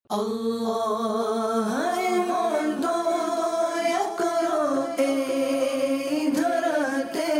আল্লাহ মন দয়া করো এই ধরাতে,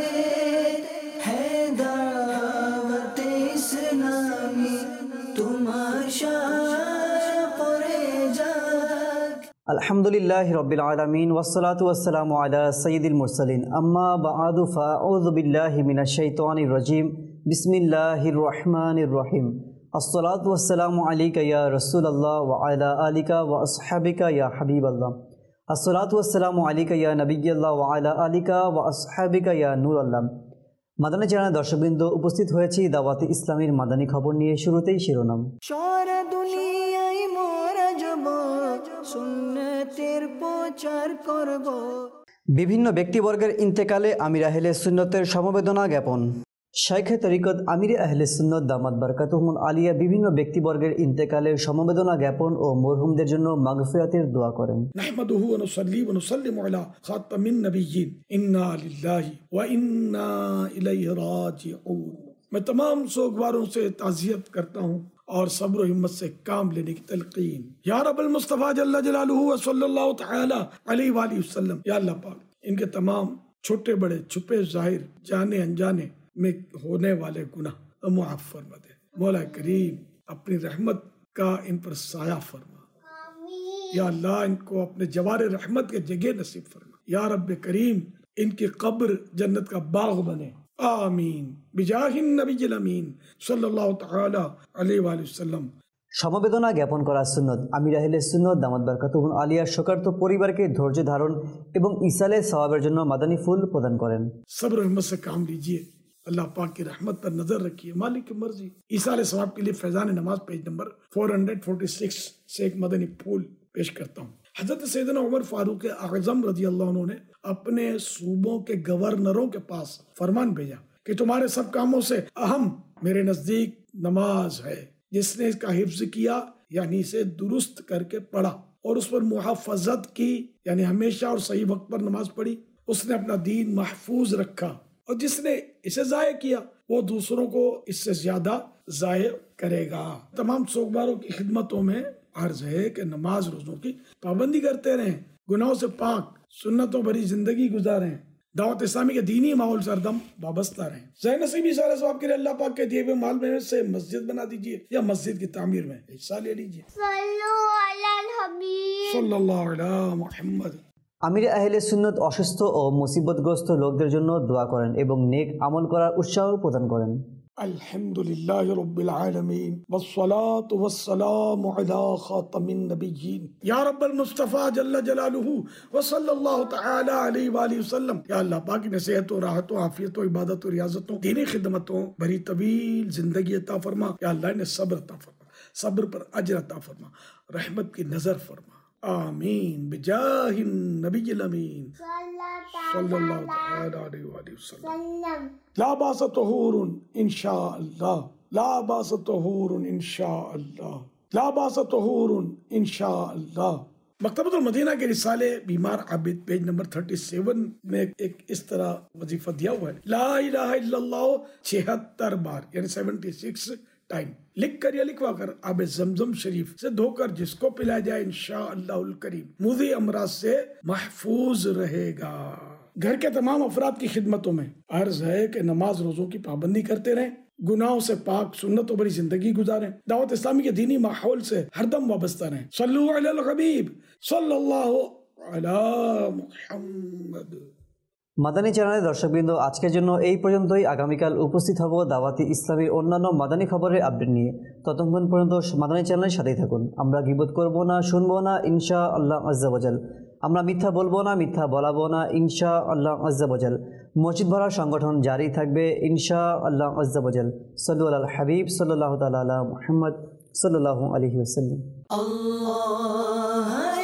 হে দাওয়াতে ইসলামী তোমার শান পড়ে যাক। আলহামদুলিল্লাহি রাব্বিল আলামিন ওয়াসসালাতু ওয়াসসালামু আলা সাইয়্যিদিল মুরসালিন আম্মা বা'দু ফাআউযু বিল্লাহি মিনাশ শাইতানির রাজীম বিসমিল্লাহির রহমানির রহিম আসসালাতু ওয়াসসালামু আলাইকা ইয়া রাসূলুল্লাহ ওয়া আলা আলিকা ওয়া আসহাবিকা ইয়া হাবিবাল্লাহ আসসালাতু ওয়াসসালামু আলাইকা ইয়া নবিয়্যাল্লাহ ওয়া আলা আলিকা ওয়া আসহাবিকা ইয়া নূরাল্লাহ। মাদানী চ্যানেলের দর্শকবৃন্দ, উপস্থিত হয়েছি দাওয়াতে ইসলামীর মাদানী খবর নিয়ে। শুরুতেই শিরোনাম। সারা দুনিয়ায় মোরা যাব, সুন্নতের প্রচার করব। বিভিন্ন ব্যক্তিবর্গের ইন্তেকালে আমির আহলে সুন্নতের সমবেদনা জ্ঞাপন। শাইখে তরিকত আমির আহলে সুন্নত দামাত বারকাতুহুমুল আলিয়া বিভিন্ন ব্যক্তিবর্গের ইন্তেকালের সমবেদনা জ্ঞাপন ও মরহুমদের জন্য মাগফিরাতের দোয়া করেন। নাহমাদুহু ওয়া নুসাল্লি ওয়া নুসাল্লিমু আলা খাতামিন নবিয়্যিন ইন্না লিল্লাহি ওয়া ইন্না ইলাইহি রাজিউন। मैं तमाम सोगवारों से ताज़ियत करता हूँ और सब्र हिम्मत से काम लेने की तलकीन। या रब्बल मुस्तफ़ा जल्ल जलालुहु व सल्लल्लाहु तआला अलैहि वसल्लम, या अल्लाह पाक इनके तमाम छोटे बड़े छुपे जाहिर जाने अनजाने में होने वाले गुनाह मुआफ़ फरमा दे। मौला करीम अपनी रहमत का इन पर साया फरमा। या अल्लाह इनको अपने जवार रहमत के जगह नसीब फरमा। या रब्ब करीम इनकी कब्र जन्नत का बाग बने। आमीन बिजाहिन नबील अमीन सल्लल्लाहु तआला अलैहि वसल्लम। সমবেদনা জ্ঞাপন করা সুন্নত। আমির আহলে সুন্নত দামাত বারকাতুহুল আলিয়ার শোকার্ত পরিবারকে ধৈর্য ধারণ এবং ইসালে সওয়াবের জন্য মাদানী ফুল প্রদান করেন। सब्र हिम्मत से काम लीजिए, अल्लाह पाक की रहमत पर नजर रखिए, मालिक की मर्जी। इसाले सवाब के लिए फैजान नमाज पेज नंबर 446 से एक मदनी फूल पेश करता हूँ। हजरत सैयदना उमर फारूक आज़म रज़ी अल्लाह अन्हु ने अपने सूबों के गवर्नरों के पास फरमान भेजा कि तुम्हारे सब कामों से अहम मेरे नजदीक नमाज है। जिसने इसका हिफ्ज किया यानी इसे दुरुस्त करके पढ़ा और उस पर मुहाफजत की यानी हमेशा और सही वक्त पर नमाज पढ़ी, उसने अपना दीन महफूज रखा। और जिसने इसे जाये किया वो दूसरों को इससे ज्यादा जाये करेगा। तमाम सोगवारों की खिदमतों में अर्ज है कि नमाज रोजों की पाबंदी करते रहें, गुनाहों से पाक सुन्नतों भरी जिंदगी गुजारें, दावत इस्लामी के दीनी माहौल से हरदम वाबस्ता रहें। ज़ैनसीबी सारे सवाब के लिए अल्लाह पाक के दिए हुए माल में से मस्जिद बना दीजिए या मस्जिद की तामीर में हिस्सा ले लीजिए। सल्लल्लाहु अलैहि मुहम्मद। আমির আহলে সুন্নত অসুস্থ ও মুসিবতগ্রস্ত লোকদের জন্য দোয়া করেন এবং নেক আমল করার উৎসাহ প্রদান করেন। अल्हम्दुलिल्लाहि रब्बिल आलमीन वस्सलातु वस्सलामु अला खातमिन नबिय्यिन या रब्बल मुस्तफ़ा जल्ल जलालुहु व सल्लल्लाहु तआला अलैहि वसल्लम। या अल्लाह पाक ने सेहत और राहत और आफियत और इबादत और रियाजतों दीनी खिदमतों भरी तवील जिंदगी अता फरमा। या अल्लाह ने सब्र अता फरमा, सब्र पर अजर अता फरमा, रहमत की नजर फरमा। आमीन बिजाहिन नबील अमीन सल्लल्लाहु तआला अलैहि वसल्लम। ला बास तहूरुन इंशाअल्लाह, ला बास तहूरुन इंशाअल्लाह, ला बास तहूरुन इंशाअल्लाह। मकतबतुल मदीना के रिसाले बीमार आबिद पेज नंबर 37 में एक इस तरह वजीफा दिया हुआ है। ला इलाहा इल्लल्लाह 76 बार यानी 76 टाइम लिख कर या लिखवा कर आबे जमजम शरीफ से धोकर जिसको पिलाया जाए इंशाअल्लाहुल करीम मुज़ी अमराज से महफूज रहेगा। घर के तमाम अफराद की खिदमतों में अर्ज है कि नमाज रोजों की पाबंदी करते रहें, गुनाहों से पाक सुन्नतों भरी जिंदगी गुजारें, दावत इस्लामी के दीनी माहौल से हरदम वाबस्ता रहें। सल्लु अलल हबीब सल्लल्लाहु अला मुहम्मद। মাদানী চ্যানেলের দর্শকবৃন্দ, আজকের জন্য এই পর্যন্তই। আগামীকাল উপস্থিত হব দাওয়াতি ইসলামীর অন্যান্য মাদানী খবরের আপডেট নিয়ে। ততক্ষণ পর্যন্ত মাদানী চ্যানেলের সাথেই থাকুন। আমরা গীবত করব না, শুনবো না, ইনশাআল্লাহ আজ্জা ওয়াজাল। আমরা মিথ্যা বলবো না, মিথ্যা বলাবো না, ইনশাআল্লাহ আজ্জা ওয়াজাল। মসজিদ ভরার সংগঠন জারি থাকবে ইনশাআল্লাহ আজ্জা ওয়াজাল। সাল্লু আলাল হাবিব সাল্লাল্লাহু তাআলা আলা মুহাম্মদ সাল্লাল্লাহু আলাইহি ওয়াসাল্লাম। আল্লাহ